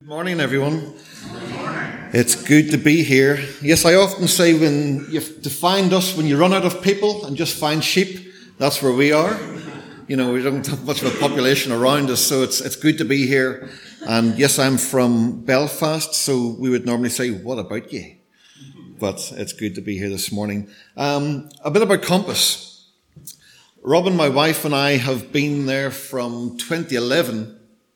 Good morning, everyone. Good morning. It's good to be here. Yes, I often say when you have to find us, when you run out of people and just find sheep, that's where we are. You know, we don't have much of a population around us, so it's good to be here. And yes, I'm from Belfast, so we would normally say, what about you? But it's good to be here this morning. A bit about Compass. Robin, my wife, and I have been there from 2011.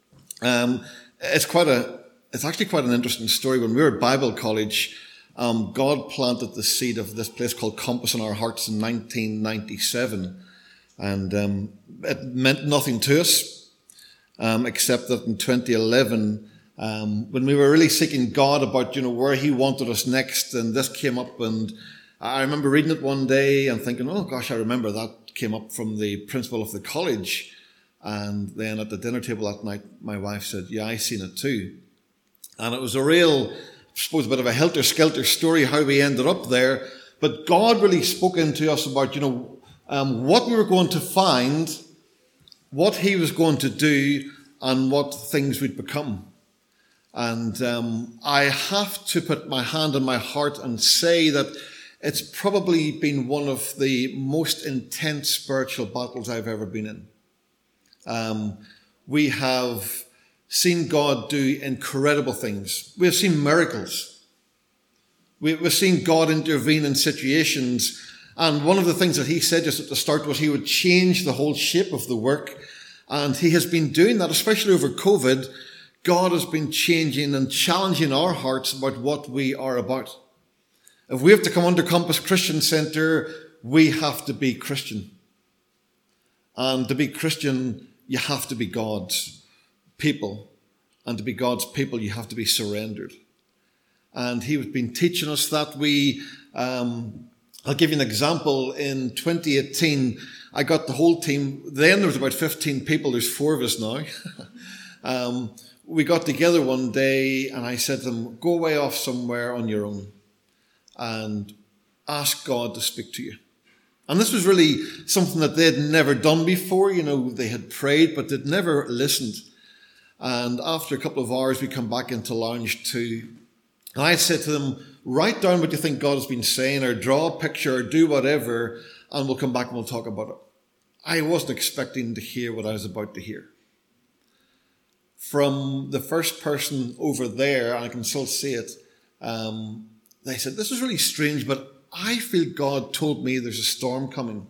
It's actually quite an interesting story. When we were at Bible college, God planted the seed of this place called Compass in our hearts in 1997. And it meant nothing to us, except that in 2011, when we were really seeking God about, where He wanted us next, and this came up, and I remember reading it one day and thinking, oh gosh, I remember that came up from the principal of the college. And then at the dinner table that night, my wife said, yeah, I seen it too. And it was a real, I suppose, a bit of a helter-skelter story how we ended up there. But God really spoke into us about, what we were going to find, what He was going to do, and what things would become. And I have to put my hand on my heart and say that it's probably been one of the most intense spiritual battles I've ever been in. We have seen God do incredible things. We have seen miracles. We've seen God intervene in situations. And one of the things that He said just at the start was He would change the whole shape of the work. And He has been doing that, especially over COVID. God has been changing and challenging our hearts about what we are about. If we have to come under Compass Christian Centre, we have to be Christian. And to be Christian, you have to be God's people. And to be God's people, you have to be surrendered. And He has been teaching us that. I'll give you an example. In 2018, I got the whole team. Then there was about 15 people. There's 4 of us now. We got together one day and I said to them, go away off somewhere on your own and ask God to speak to you. And this was really something that they had never done before. They had prayed, but they'd never listened. And after a couple of hours, we come back into lounge 2. And I said to them, write down what you think God has been saying, or draw a picture, or do whatever, and we'll come back and we'll talk about it. I wasn't expecting to hear what I was about to hear. From the first person over there, and I can still see it, they said, this is really strange, but I feel God told me there's a storm coming.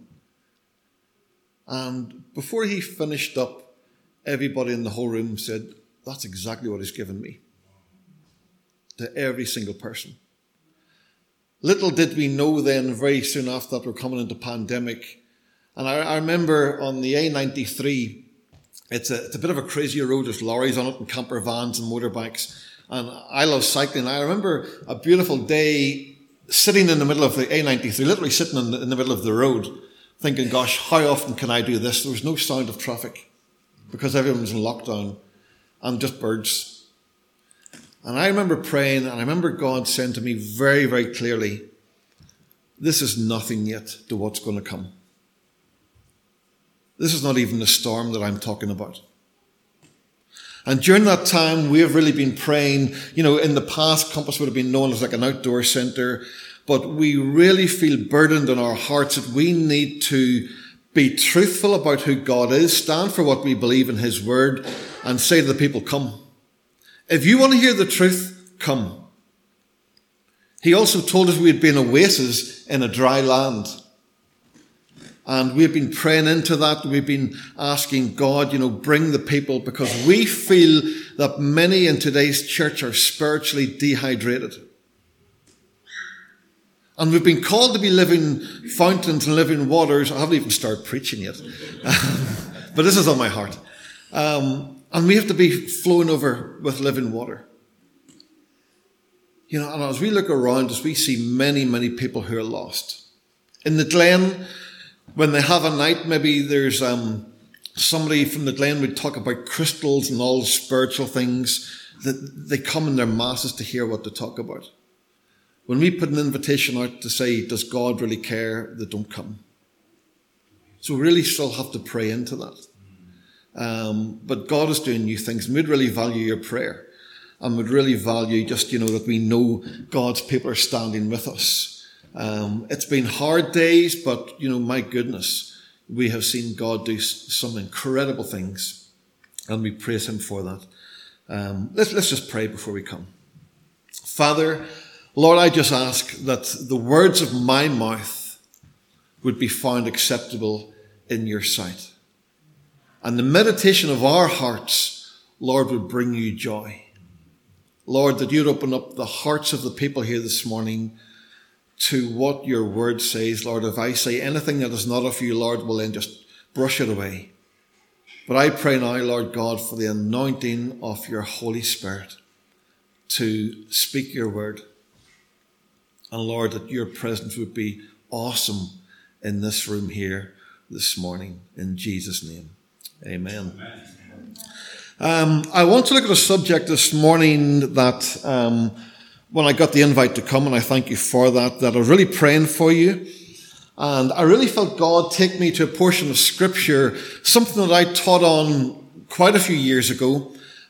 And before he finished up, everybody in the whole room said, that's exactly what He's given me. To every single person. Little did we know then, very soon after that, we're coming into pandemic. And I remember on the A93, it's a bit of a crazier road. There's lorries on it and camper vans and motorbikes. And I love cycling. I remember a beautiful day sitting in the middle of the A93, literally sitting in the middle of the road, thinking, gosh, how often can I do this? There was no sound of traffic because everyone was in lockdown and just birds. And I remember praying, and I remember God saying to me very, very clearly, this is nothing yet to what's going to come. This is not even the storm that I'm talking about. And during that time, we have really been praying. In the past, Compass would have been known as like an outdoor centre, but we really feel burdened in our hearts that we need to be truthful about who God is, stand for what we believe in His word, and say to the people, come. If you want to hear the truth, come. He also told us we had been oases in a dry land. And we've been praying into that. We've been asking God, bring the people, because we feel that many in today's church are spiritually dehydrated. And we've been called to be living fountains and living waters. I haven't even started preaching yet. But this is on my heart. And we have to be flowing over with living water. And as we look around us, we see many, many people who are lost. In the Glen, when they have a night, maybe there's somebody from the Glen would talk about crystals and all spiritual things. That they come in their masses to hear what to talk about. When we put an invitation out to say, does God really care? They don't come. So we really still have to pray into that. But God is doing new things, and we'd really value your prayer. and would really value just, that we know God's people are standing with us. It's been hard days, but, my goodness, we have seen God do some incredible things, and we praise him for that. Let's just pray before we come. Father, Lord, I just ask that the words of my mouth would be found acceptable in your sight. And the meditation of our hearts, Lord, would bring you joy. Lord, that you'd open up the hearts of the people here this morning to what your word says. Lord, if I say anything that is not of you, Lord, will then just brush it away. But I pray now, Lord God, for the anointing of your Holy Spirit to speak your word. And Lord, that your presence would be awesome in this room here this morning. In Jesus' name, amen. I want to look at a subject this morning that when I got the invite to come, and I thank you for that I was really praying for you. And I really felt God take me to a portion of Scripture, something that I taught on quite a few years ago,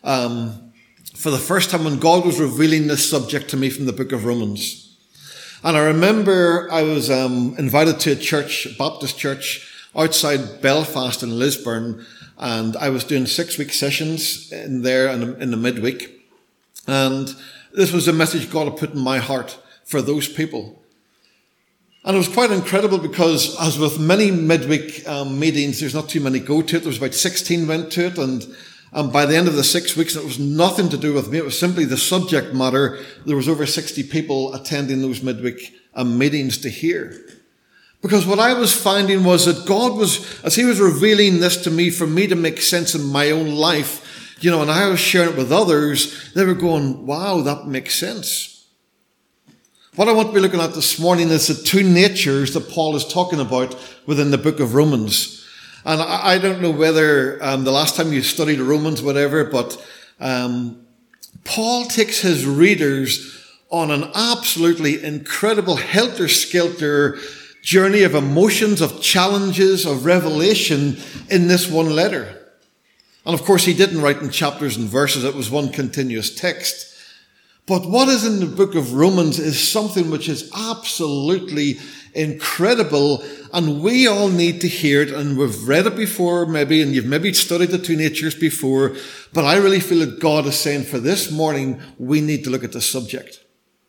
for the first time when God was revealing this subject to me from the book of Romans. And I remember I was invited to a church, a Baptist church, outside Belfast in Lisburn, and I was doing 6-week sessions in there in the midweek. And this was a message God had put in my heart for those people. And it was quite incredible because, as with many midweek meetings, there's not too many go to it. There was about 16 went to it, and by the end of the 6 weeks, it was nothing to do with me. It was simply the subject matter. There was over 60 people attending those midweek meetings to hear. Because what I was finding was that God was, as he was revealing this to me, for me to make sense in my own life, and I was sharing it with others, they were going, wow, that makes sense. What I want to be looking at this morning is the two natures that Paul is talking about within the book of Romans. And I don't know whether the last time you studied Romans, whatever, but Paul takes his readers on an absolutely incredible helter-skelter journey of emotions, of challenges, of revelation in this one letter. And of course, he didn't write in chapters and verses. It was one continuous text. But what is in the book of Romans is something which is absolutely incredible, and we all need to hear it. And we've read it before, maybe, and you've maybe studied the two natures before, but I really feel that God is saying for this morning, we need to look at this subject.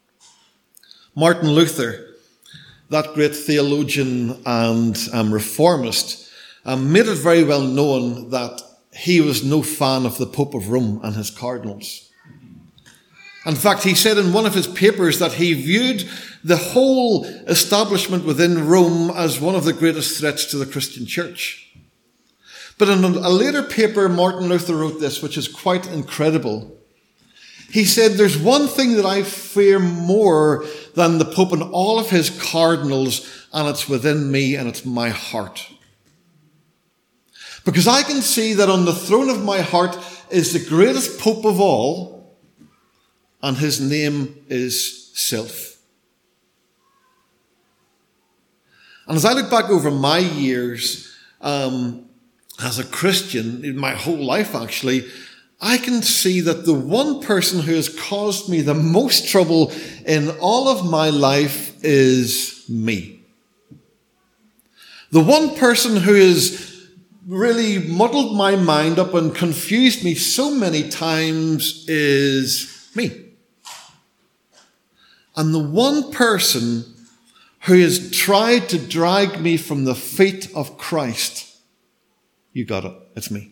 Martin Luther, that great theologian and reformist, made it very well known that he was no fan of the Pope of Rome and his cardinals. In fact, he said in one of his papers that he viewed the whole establishment within Rome as one of the greatest threats to the Christian church. But in a later paper, Martin Luther wrote this, which is quite incredible. He said, there's one thing that I fear more than the Pope and all of his cardinals, and it's within me, and it's my heart. Because I can see that on the throne of my heart is the greatest Pope of all, and his name is self. And as I look back over my years as a Christian, in my whole life actually, I can see that the one person who has caused me the most trouble in all of my life is me. The one person who has really muddled my mind up and confused me so many times is me. And the one person who has tried to drag me from the feet of Christ, you got it, it's me.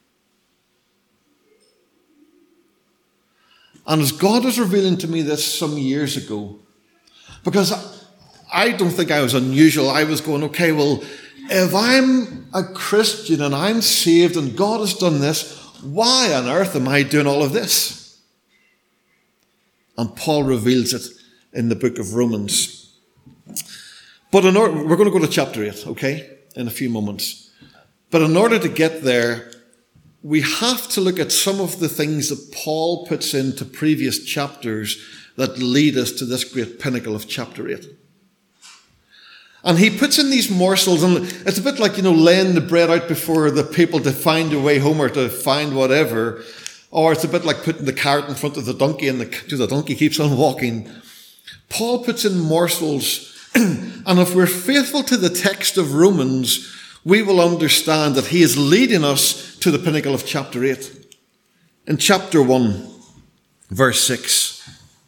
And as God was revealing to me this some years ago, because I don't think I was unusual, I was going, okay, well, if I'm a Christian and I'm saved and God has done this, why on earth am I doing all of this? And Paul reveals it in the book of Romans. But we're going to go to chapter 8, okay, in a few moments. But in order to get there, we have to look at some of the things that Paul puts into previous chapters that lead us to this great pinnacle of chapter 8. And he puts in these morsels, and it's a bit like, laying the bread out before the people to find a way home or to find whatever. Or it's a bit like putting the carrot in front of the donkey and the donkey keeps on walking. Paul puts in morsels, and if we're faithful to the text of Romans, we will understand that he is leading us to the pinnacle of chapter 8. In chapter 1, verse 6.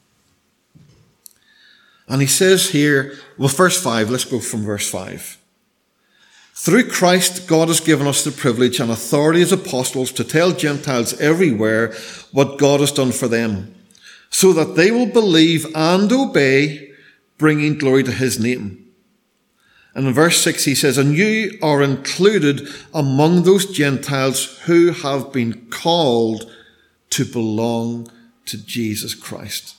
And he says here, well, verse 5, let's go from verse 5. Through Christ, God has given us the privilege and authority as apostles to tell Gentiles everywhere what God has done for them, so that they will believe and obey, bringing glory to his name. And in verse 6 he says, and you are included among those Gentiles who have been called to belong to Jesus Christ.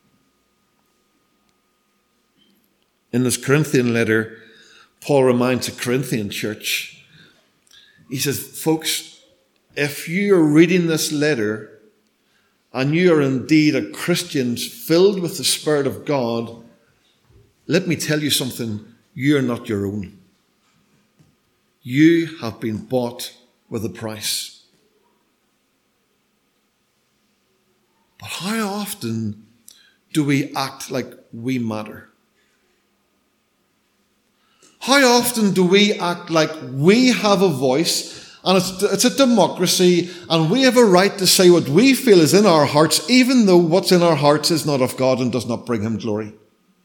In this Corinthian letter, Paul reminds the Corinthian church, he says, folks, if you are reading this letter and you are indeed a Christian filled with the Spirit of God, let me tell you something, you're not your own. You have been bought with a price. But how often do we act like we matter? How often do we act like we have a voice and it's a democracy and we have a right to say what we feel is in our hearts, even though what's in our hearts is not of God and does not bring him glory?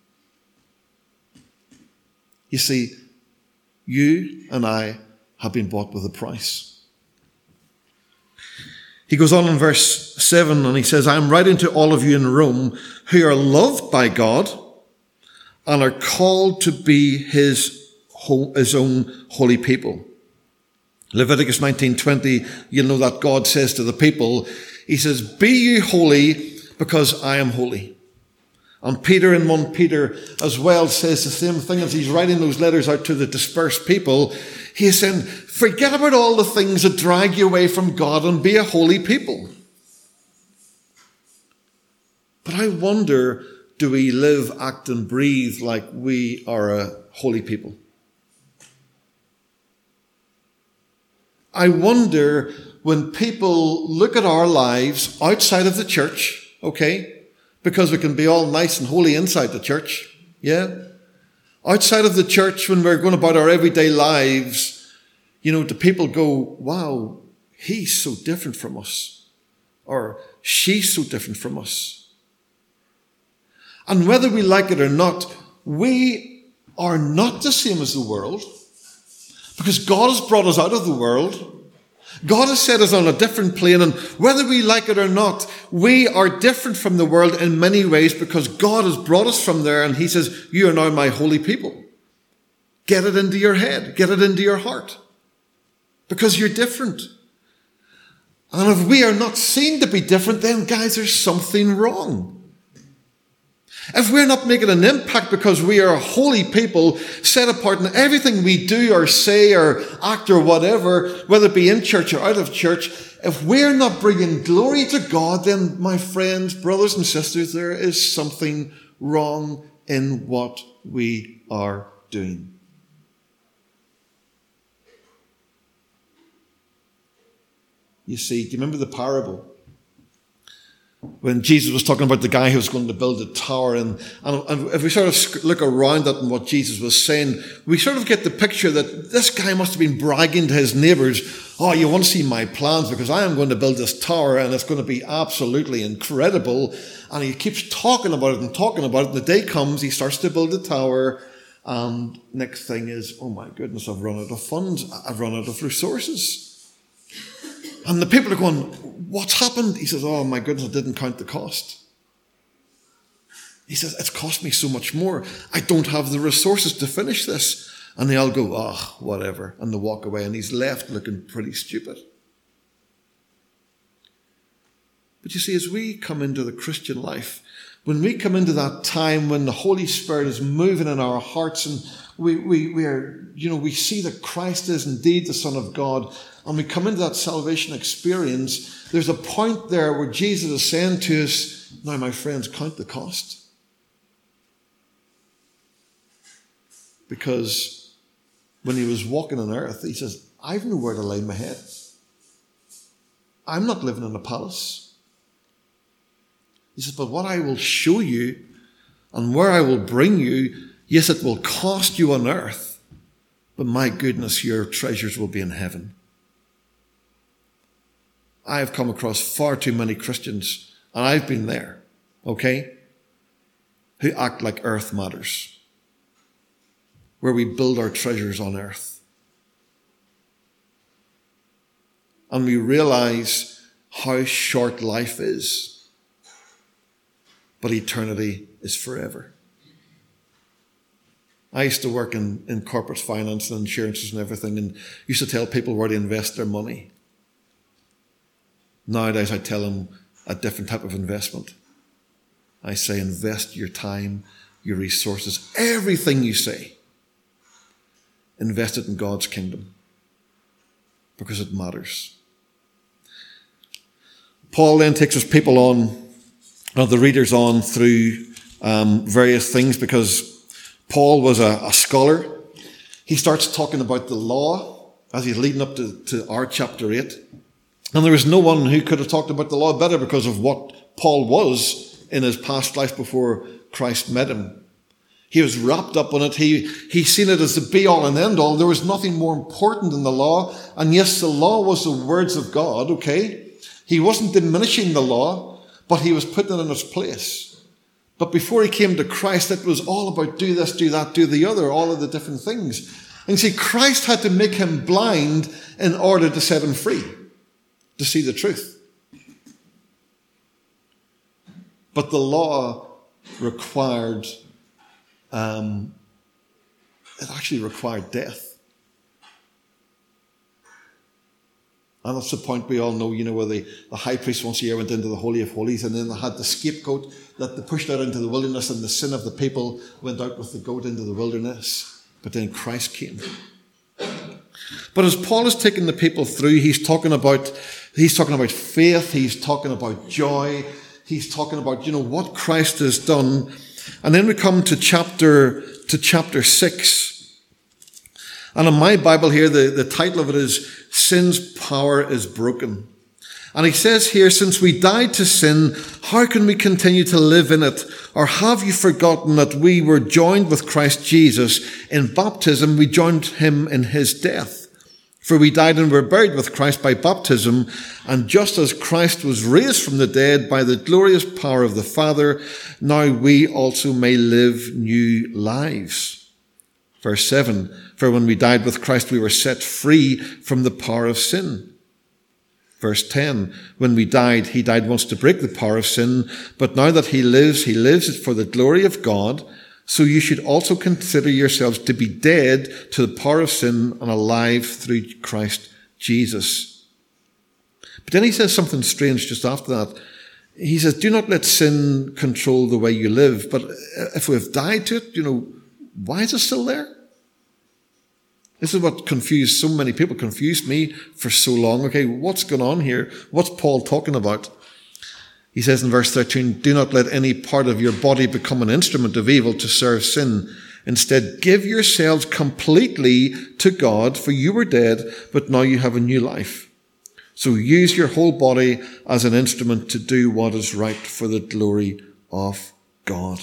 You see, you and I have been bought with a price. He goes on in verse 7 and he says, I am writing to all of you in Rome who are loved by God and are called to be his own holy people. Leviticus 19:20, you'll know that God says to the people, he says, be ye holy because I am holy. And Peter in 1 Peter as well says the same thing as he's writing those letters out to the dispersed people. He's saying, forget about all the things that drag you away from God and be a holy people. But I wonder, do we live, act and breathe like we are a holy people? I wonder when people look at our lives outside of the church, okay, because we can be all nice and holy inside the church, yeah? Outside of the church, when we're going about our everyday lives, do people go, wow, he's so different from us, or she's so different from us. And whether we like it or not, we are not the same as the world, because God has brought us out of the world. God has set us on a different plane, and whether we like it or not, we are different from the world in many ways because God has brought us from there, and he says, you are now my holy people. Get it into your head. Get it into your heart. Because you're different. And if we are not seen to be different, then guys, there's something wrong. If we're not making an impact because we are holy people set apart in everything we do or say or act or whatever, whether it be in church or out of church, if we're not bringing glory to God, then my friends, brothers and sisters, there is something wrong in what we are doing. You see, do you remember the parable? When Jesus was talking about the guy who was going to build a tower, and if we sort of look around at what Jesus was saying, we sort of get the picture that this guy must have been bragging to his neighbours, oh, you want to see my plans because I am going to build this tower and it's going to be absolutely incredible. And he keeps talking about it and talking about it. And the day comes, he starts to build the tower, and next thing is, oh my goodness, I've run out of funds, I've run out of resources. And the people are going, what's happened? He says, oh my goodness, I didn't count the cost. He says, it's cost me so much more. I don't have the resources to finish this. And they all go, oh, whatever. And they walk away, and he's left looking pretty stupid. But you see, as we come into the Christian life, when we come into that time when the Holy Spirit is moving in our hearts, and we see that Christ is indeed the Son of God, and we come into that salvation experience, there's a point there where Jesus is saying to us, now my friends, count the cost. Because when he was walking on earth, he says, I've nowhere to lay my head. I'm not living in a palace. He says, but what I will show you and where I will bring you, yes, it will cost you on earth, but my goodness, your treasures will be in heaven. I have come across far too many Christians, and I've been there, okay, who act like earth matters, where we build our treasures on earth. And we realize how short life is, but eternity is forever. I used to work in corporate finance and insurances and everything, and used to tell people where to invest their money. Nowadays, I tell them a different type of investment. I say, invest your time, your resources, everything you say. Invest it in God's kingdom, because it matters. Paul then takes his people on, the readers on, through various things, because Paul was a scholar. He starts talking about the law as he's leading up to our chapter 8. And there was no one who could have talked about the law better because of what Paul was in his past life before Christ met him. He was wrapped up in it. He seen it as the be-all and end-all. There was nothing more important than the law. And yes, the law was the words of God, okay? He wasn't diminishing the law, but he was putting it in its place. But before he came to Christ, it was all about do this, do that, do the other, all of the different things. And see, Christ had to make him blind in order to set him free, to see the truth. But the law required, it actually required death. And that's the point we all know, where the high priest once a year went into the Holy of Holies, and then they had the scapegoat that they pushed out into the wilderness, and the sin of the people went out with the goat into the wilderness. But then Christ came. But as Paul is taking the people through, he's talking about faith, he's talking about joy, he's talking about, what Christ has done. And then we come to chapter 6. And in my Bible here, the title of it is Sin's Power is Broken. And he says here, since we died to sin, how can we continue to live in it? Or have you forgotten that we were joined with Christ Jesus in baptism? We joined him in his death. For we died and were buried with Christ by baptism. And just as Christ was raised from the dead by the glorious power of the Father, now we also may live new lives. Verse 7, for when we died with Christ, we were set free from the power of sin. Verse 10, when we died, he died once to break the power of sin, but now that he lives for the glory of God. So you should also consider yourselves to be dead to the power of sin and alive through Christ Jesus. But then he says something strange just after that. He says, do not let sin control the way you live. But if we've died to it, why is it still there? This is what so many people, confused me for so long. Okay, what's going on here? What's Paul talking about? He says in verse 13, do not let any part of your body become an instrument of evil to serve sin. Instead, give yourselves completely to God, for you were dead, but now you have a new life. So use your whole body as an instrument to do what is right for the glory of God.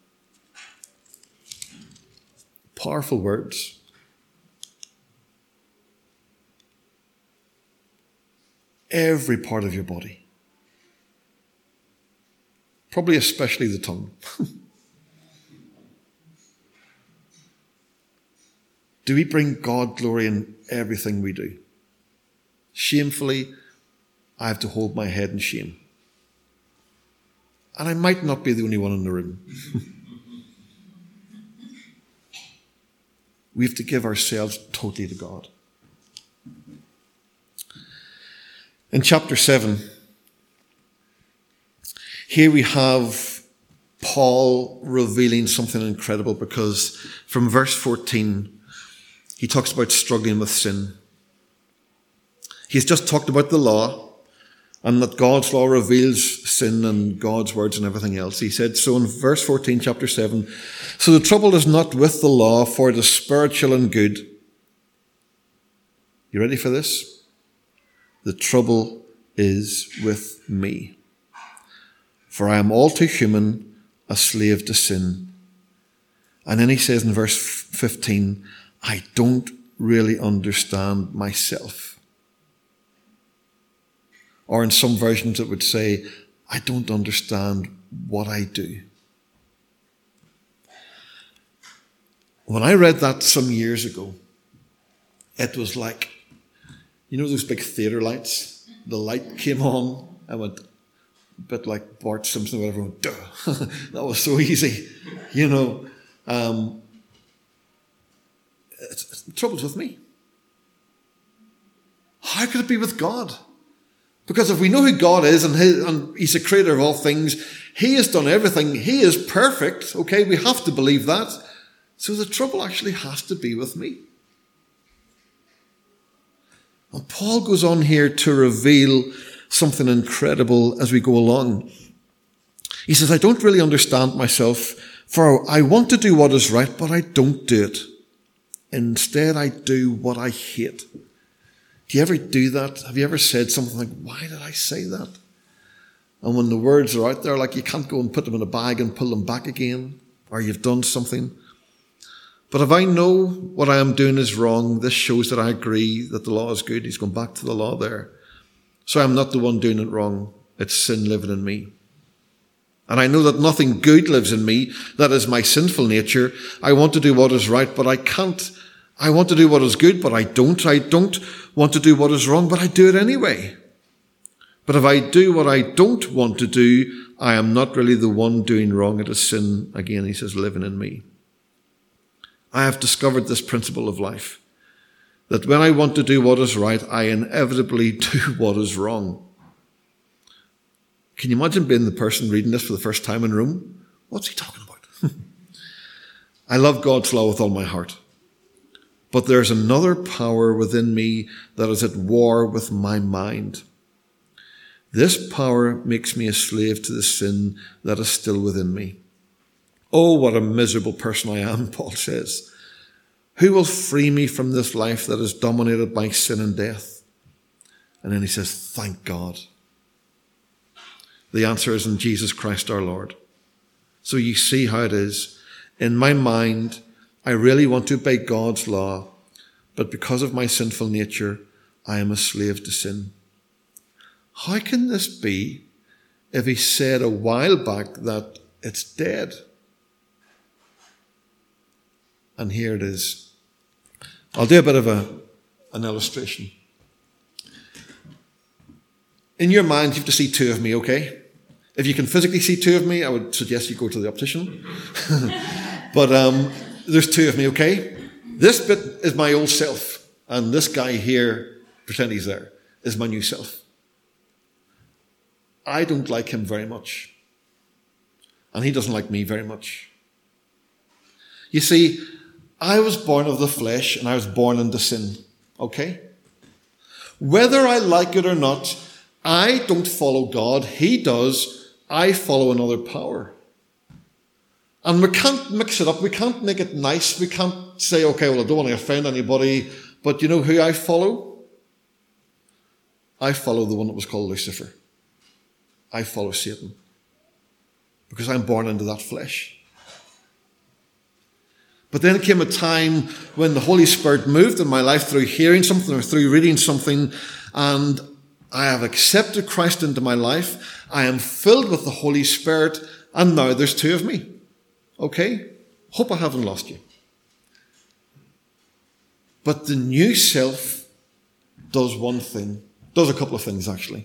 Powerful words. Every part of your body. Probably especially the tongue. Do we bring God glory in everything we do? Shamefully, I have to hold my head in shame. And I might not be the only one in the room. We have to give ourselves totally to God. In chapter 7, here we have Paul revealing something incredible, because from verse 14, he talks about struggling with sin. He's just talked about the law, and that God's law reveals sin and God's words and everything else. He said, so in verse 14, chapter 7, so the trouble is not with the law, for it is spiritual and good. You ready for this? The trouble is with me. For I am all too human, a slave to sin. And then he says in verse 15, I don't really understand myself. Or in some versions it would say, I don't understand what I do. When I read that some years ago, it was like, you know those big theatre lights? The light came on and went, a bit like Bart Simpson or whatever, went, duh. That was so easy, you know. The trouble's with me. How could it be with God? Because if we know who God is and he's the creator of all things, he has done everything. He is perfect. Okay, we have to believe that. So the trouble actually has to be with me. And Paul goes on here to reveal something incredible as we go along. He says, I don't really understand myself, for I want to do what is right, but I don't do it. Instead, I do what I hate. Do you ever do that? Have you ever said something like, why did I say that? And when the words are out there, like you can't go and put them in a bag and pull them back again, or you've done something. But if I know what I am doing is wrong, this shows that I agree that the law is good. He's gone back to the law there. So I'm not the one doing it wrong. It's sin living in me. And I know that nothing good lives in me. That is my sinful nature. I want to do what is right, but I can't. I want to do what is good, but I don't. I don't want to do what is wrong, but I do it anyway. But if I do what I don't want to do, I am not really the one doing wrong. It is sin, again, he says, living in me. I have discovered this principle of life, that when I want to do what is right, I inevitably do what is wrong. Can you imagine being the person reading this for the first time in Rome? What's he talking about? I love God's law with all my heart. But there's another power within me that is at war with my mind. This power makes me a slave to the sin that is still within me. Oh, what a miserable person I am, Paul says. Who will free me from this life that is dominated by sin and death? And then he says, thank God. The answer is in Jesus Christ our Lord. So you see how it is. In my mind, I really want to obey God's law, but because of my sinful nature, I am a slave to sin. How can this be if he said a while back that it's dead? And here it is. I'll do a bit of an illustration. In your mind, you have to see two of me, okay? If you can physically see two of me, I would suggest you go to the optician. But there's two of me, okay? This bit is my old self. And this guy here, pretend he's there, is my new self. I don't like him very much. And he doesn't like me very much. You see, I was born of the flesh and I was born into sin, okay? Whether I like it or not, I don't follow God. He does. I follow another power. And we can't mix it up. We can't make it nice. We can't say, okay, well, I don't want to offend anybody. But you know who I follow? I follow the one that was called Lucifer. I follow Satan. Because I'm born into that flesh. But then came a time when the Holy Spirit moved in my life through hearing something or through reading something, and I have accepted Christ into my life. I am filled with the Holy Spirit, and now there's two of me. Okay? Hope I haven't lost you. But the new self does one thing, does a couple of things actually.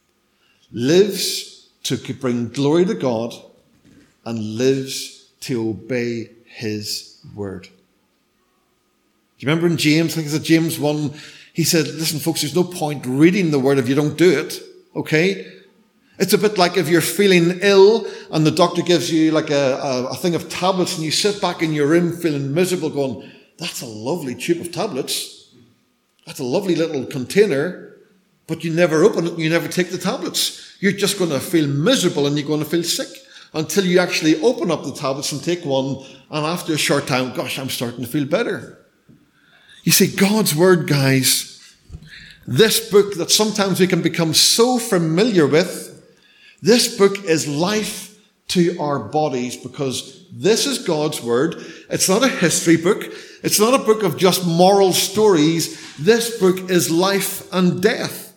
Lives to bring glory to God and lives to obey his word. Do you remember in James, I think it's James 1, he said, listen folks, there's no point reading the word if you don't do it, okay? It's a bit like if you're feeling ill and the doctor gives you like a thing of tablets and you sit back in your room feeling miserable going, that's a lovely tube of tablets. That's a lovely little container, but you never open it and you never take the tablets. You're just going to feel miserable and you're going to feel sick until you actually open up the tablets and take one, and after a short time, gosh, I'm starting to feel better. You see, God's word, guys, This book that sometimes we can become so familiar with, this book is life to our bodies, because this is God's word. It's not a history book. It's not a book of just moral stories. This book is life and death.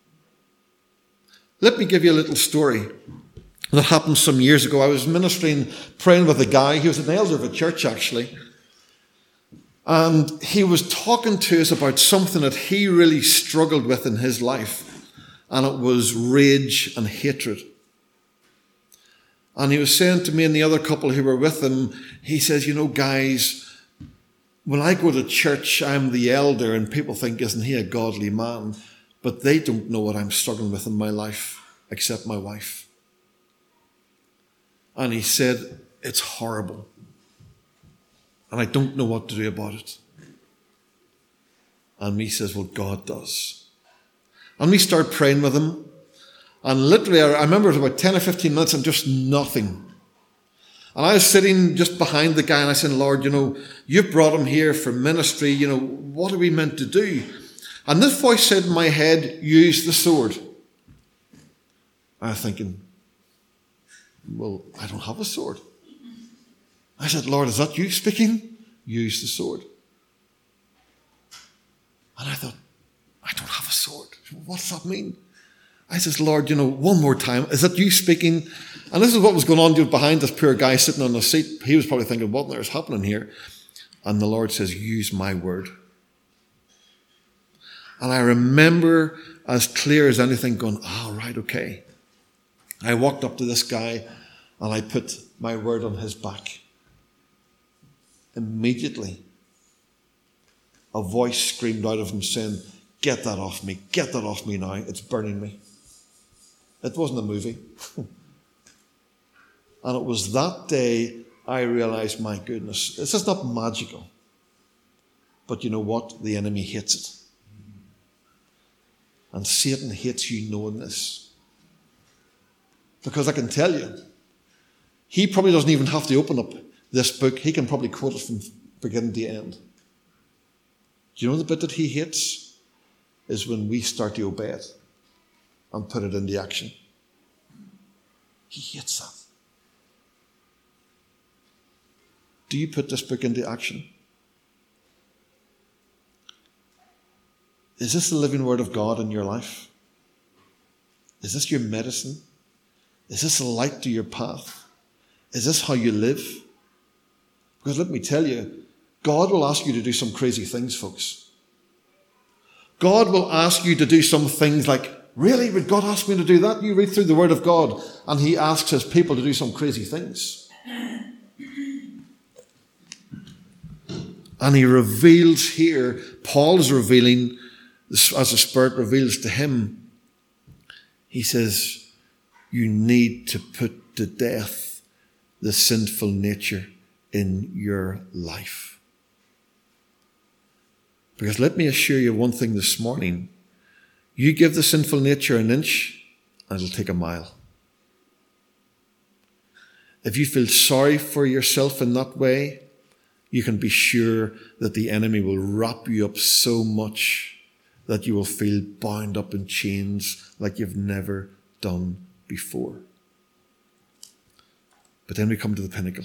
Let me give you a little story that happened some years ago. I was ministering, praying with a guy. He was an elder of a church, actually. And he was talking to us about something that he really struggled with in his life. And it was rage and hatred. And he was saying to me and the other couple who were with him, he says, you know, guys, when I go to church, I'm the elder and people think, isn't he a godly man? But they don't know what I'm struggling with in my life, except my wife. And he said, it's horrible. And I don't know what to do about it. And he says, well, God does. And we start praying with him. And literally, I remember it was about 10 or 15 minutes and just nothing. And I was sitting just behind the guy and I said, Lord, you know, you've brought him here for ministry. You know, what are we meant to do? And this voice said in my head, use the sword. I was thinking, well, I don't have a sword. I said, Lord, is that you speaking? Use the sword. And I thought, I don't have a sword. What does that mean? I says, Lord, you know, one more time, is that you speaking? And this is what was going on behind this poor guy sitting on the seat. He was probably thinking, what on earth is happening here? And the Lord says, use my word. And I remember as clear as anything going, right, okay. I walked up to this guy and I put my word on his back. Immediately, a voice screamed out of him saying, get that off me now, it's burning me. It wasn't a movie. And it was that day I realized, my goodness, this is not magical. But you know what? The enemy hates it. And Satan hates you knowing this. Because I can tell you, he probably doesn't even have to open up this book. He can probably quote it from beginning to end. Do you know the bit that he hates? Is when we start to obey it and put it into action. He hates that. Do you put this book into action? Is this the living word of God in your life? Is this your medicine? Is this a light to your path? Is this how you live? Because let me tell you, God will ask you to do some crazy things, folks. God will ask you to do some things like, really? Would God ask me to do that? You read through the Word of God and He asks His people to do some crazy things. And He reveals here, Paul is revealing, as the Spirit reveals to him, he says, you need to put to death the sinful nature in your life. Because let me assure you one thing this morning. You give the sinful nature an inch, and it'll take a mile. If you feel sorry for yourself in that way, you can be sure that the enemy will wrap you up so much that you will feel bound up in chains like you've never done before. But then we come to the pinnacle.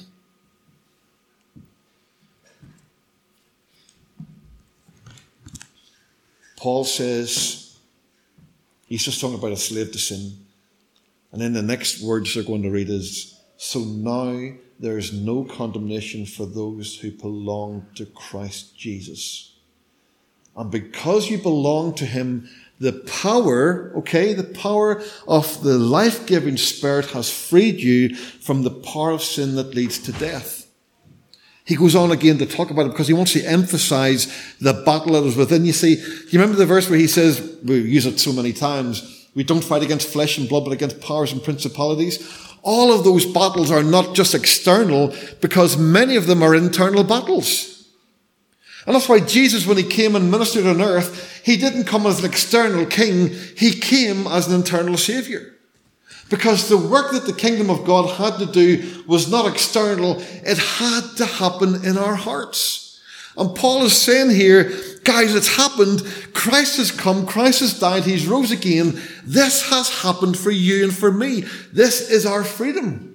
Paul says, he's just talking about a slave to sin. And then the next words they're going to read is, so now there is no condemnation for those who belong to Christ Jesus. And because you belong to Him, the power of the life-giving Spirit has freed you from the power of sin that leads to death. He goes on again to talk about it because he wants to emphasize the battle that is within. You see, you remember the verse where he says, we use it so many times, we don't fight against flesh and blood, but against powers and principalities. All of those battles are not just external, because many of them are internal battles. And that's why Jesus, when He came and ministered on earth, He didn't come as an external king, He came as an internal Savior. Because the work that the kingdom of God had to do was not external, it had to happen in our hearts. And Paul is saying here, guys, it's happened. Christ has come. Christ has died. He's rose again. This has happened for you and for me. This is our freedom.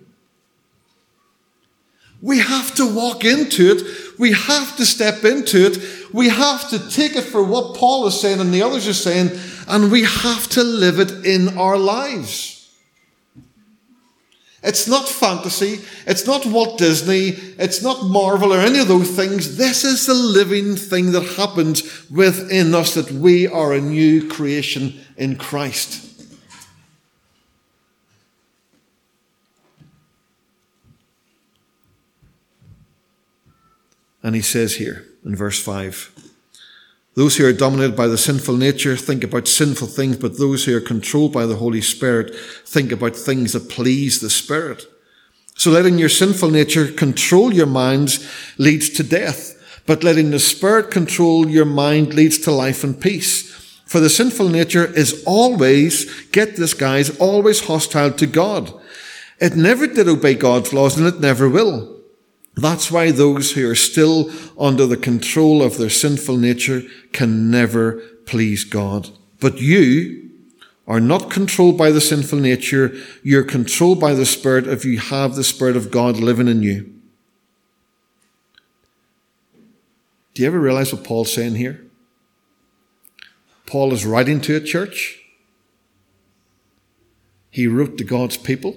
We have to walk into it. We have to step into it. We have to take it for what Paul is saying and the others are saying, and we have to live it in our lives. It's not fantasy. It's not Walt Disney. It's not Marvel or any of those things. This is the living thing that happens within us, that we are a new creation in Christ. And he says here in verse 5, those who are dominated by the sinful nature think about sinful things, but those who are controlled by the Holy Spirit think about things that please the Spirit. So letting your sinful nature control your minds leads to death, but letting the Spirit control your mind leads to life and peace. For the sinful nature is always, get this guys, always hostile to God. It never did obey God's laws, and it never will. That's why those who are still under the control of their sinful nature can never please God. But you are not controlled by the sinful nature. You're controlled by the Spirit if you have the Spirit of God living in you. Do you ever realize what Paul's saying here? Paul is writing to a church. He wrote to God's people.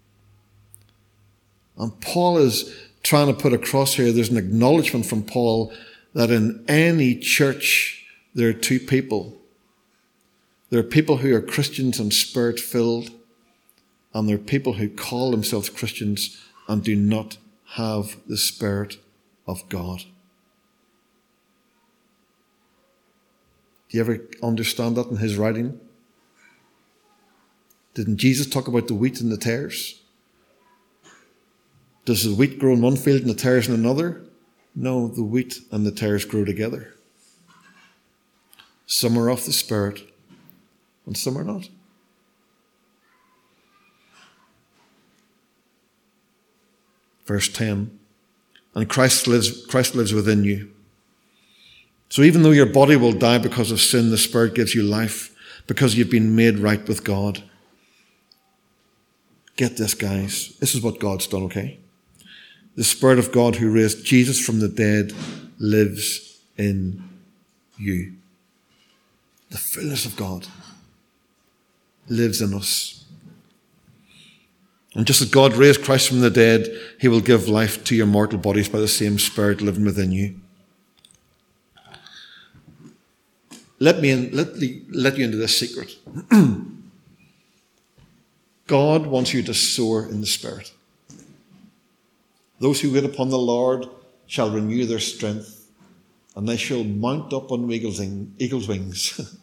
And Paul is trying to put across here, there's an acknowledgement from Paul that in any church there are two people. There are people who are Christians and Spirit-filled, and there are people who call themselves Christians and do not have the Spirit of God. Do you ever understand that in his writing? Didn't Jesus talk about the wheat and the tares? Does the wheat grow in one field and the tares in another? No, the wheat and the tares grow together. Some are of the Spirit and some are not. Verse 10, and Christ lives within you. So even though your body will die because of sin, the Spirit gives you life because you've been made right with God. Get this, guys. This is what God's done, okay? The Spirit of God who raised Jesus from the dead lives in you. The fullness of God lives in us. And just as God raised Christ from the dead, he will give life to your mortal bodies by the same Spirit living within you. Let you into this secret. God wants you to soar in the Spirit. Those who wait upon the Lord shall renew their strength, and they shall mount up on eagle's wings. There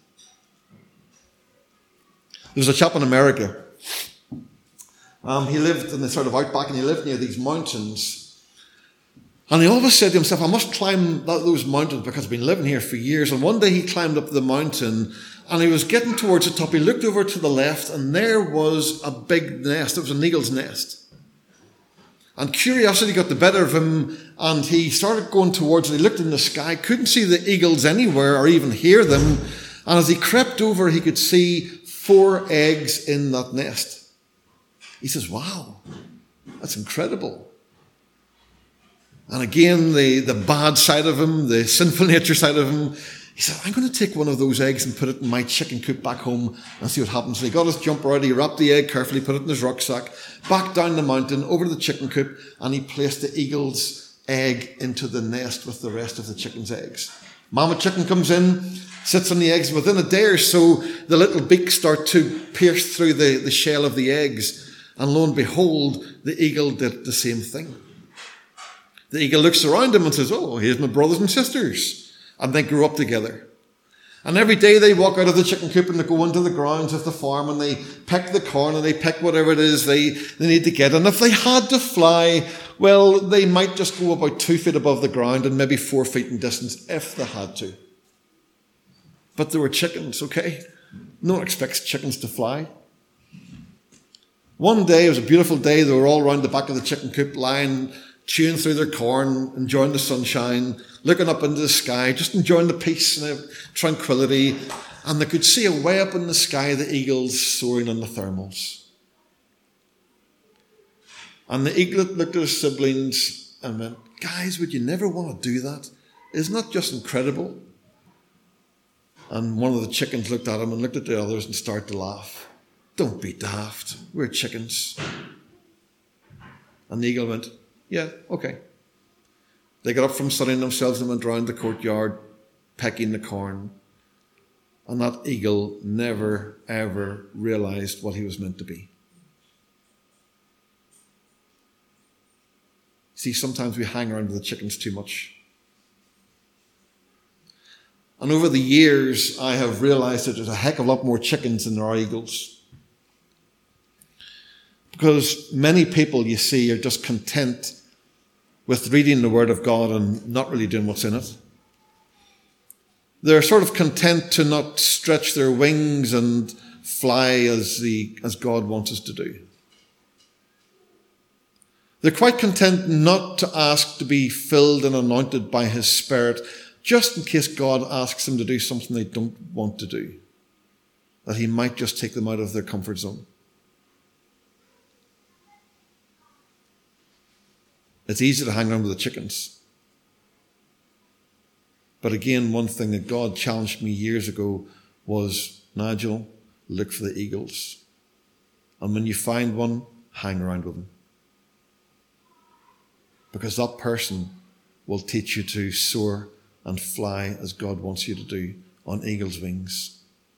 was a chap in America. He lived in the sort of outback, and he lived near these mountains. And he always said to himself, I must climb those mountains because I've been living here for years. And one day he climbed up the mountain, and he was getting towards the top. He looked over to the left, and there was a big nest. It was an eagle's nest. And curiosity got the better of him, and he started going towards it. He looked in the sky, couldn't see the eagles anywhere or even hear them. And as he crept over, he could see 4 eggs in that nest. He says, wow, that's incredible. And again, the bad side of him, the sinful nature side of him, he said, I'm going to take one of those eggs and put it in my chicken coop back home and see what happens. So he got his jumper out, he wrapped the egg carefully, put it in his rucksack, back down the mountain, over to the chicken coop, and he placed the eagle's egg into the nest with the rest of the chicken's eggs. Mama chicken comes in, sits on the eggs. Within a day or so, the little beaks start to pierce through the shell of the eggs. And lo and behold, the eagle did the same thing. The eagle looks around him and says, oh, here's my brothers and sisters. And they grew up together. And every day they walk out of the chicken coop and they go into the grounds of the farm and they pick the corn and they pick whatever it is they need to get. And if they had to fly, well, they might just go about 2 feet above the ground and maybe 4 feet in distance if they had to. But they were chickens, okay? No one expects chickens to fly. One day, it was a beautiful day, they were all around the back of the chicken coop lying chewing through their corn, enjoying the sunshine, looking up into the sky, just enjoying the peace and the tranquility. And they could see away up in the sky the eagles soaring on the thermals. And the eaglet looked at his siblings and went, guys, would you never want to do that? Isn't that just incredible? And one of the chickens looked at him and looked at the others and started to laugh. Don't be daft. We're chickens. And the eagle went, yeah, okay. They got up from sunning themselves and went round the courtyard, pecking the corn. And that eagle never, ever realized what he was meant to be. See, sometimes we hang around with the chickens too much. And over the years, I have realized that there's a heck of a lot more chickens than there are eagles. Because many people, you see, are just content with reading the Word of God and not really doing what's in it. They're sort of content to not stretch their wings and fly as God wants us to do. They're quite content not to ask to be filled and anointed by His Spirit, just in case God asks them to do something they don't want to do, that He might just take them out of their comfort zone. It's easy to hang around with the chickens. But again, one thing that God challenged me years ago was, Nigel, look for the eagles. And when you find one, hang around with them. Because that person will teach you to soar and fly as God wants you to do on eagle's wings.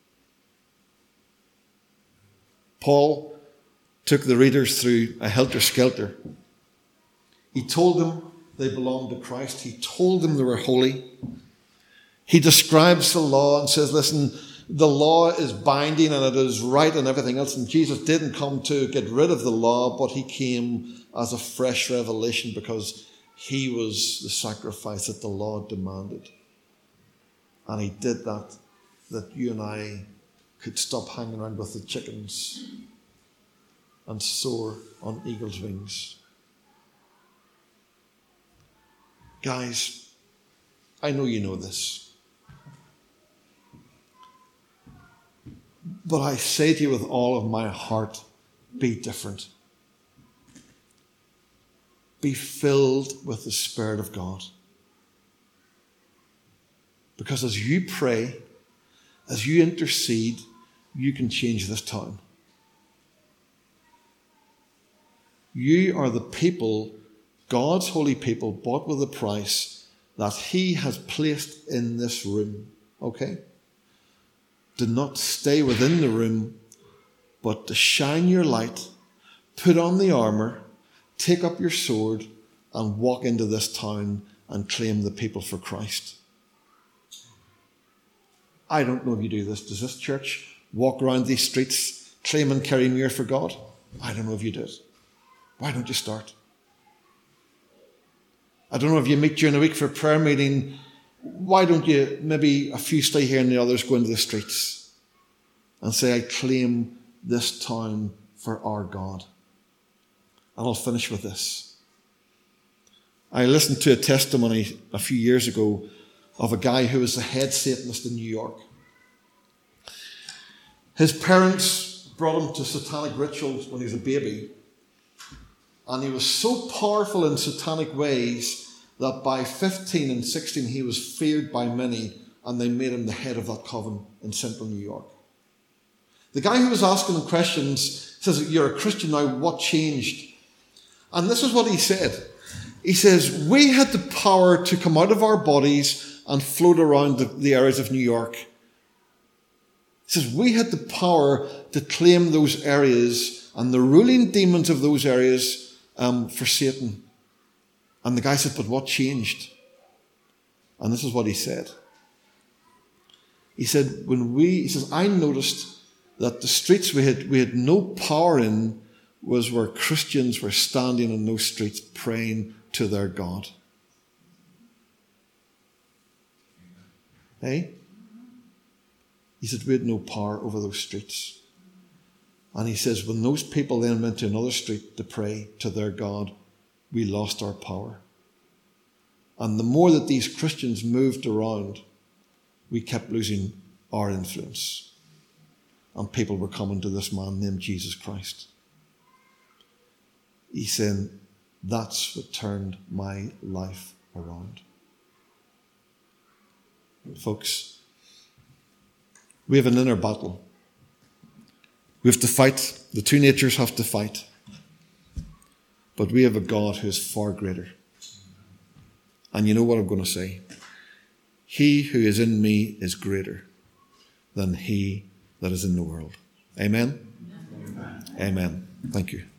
Paul took the readers through a helter-skelter. He told them they belonged to Christ. He told them they were holy. He describes the law and says, listen, the law is binding and it is right and everything else. And Jesus didn't come to get rid of the law, but He came as a fresh revelation because He was the sacrifice that the law demanded. And He did that you and I could stop hanging around with the chickens and soar on eagle's wings. Guys, I know you know this. But I say to you with all of my heart, be different. Be filled with the Spirit of God. Because as you pray, as you intercede, you can change this town. You are the people, God's holy people, bought with a price that He has placed in this room. Okay? Do not stay within the room, but to shine your light, put on the armour, take up your sword, and walk into this town and claim the people for Christ. I don't know if you do this. Does this church walk around these streets claiming Kerrymuir for God? I don't know if you do it. Why don't you start? I don't know if you meet during the week for a prayer meeting. Why don't you, maybe a few stay here and the others go into the streets and say, I claim this town for our God. And I'll finish with this. I listened to a testimony a few years ago of a guy who was the head Satanist in New York. His parents brought him to satanic rituals when he was a baby. And he was so powerful in satanic ways that by 15 and 16 he was feared by many, and they made him the head of that coven in central New York. The guy who was asking him questions says, you're a Christian now, what changed? And this is what he said. He says, we had the power to come out of our bodies and float around the areas of New York. He says, we had the power to claim those areas and the ruling demons of those areas for Satan. And the guy said, but what changed? And this is what he said. He said, I noticed that the streets we had no power in was where Christians were standing in those streets praying to their God. Hey? He said, we had no power over those streets. And he says, when those people then went to another street to pray to their God, we lost our power. And the more that these Christians moved around, we kept losing our influence. And people were coming to this man named Jesus Christ. He's saying, that's what turned my life around. Folks, we have an inner battle. We have to fight. The two natures have to fight. But we have a God who is far greater. And you know what I'm going to say? He who is in me is greater than he that is in the world. Amen? Amen. Amen. Thank you.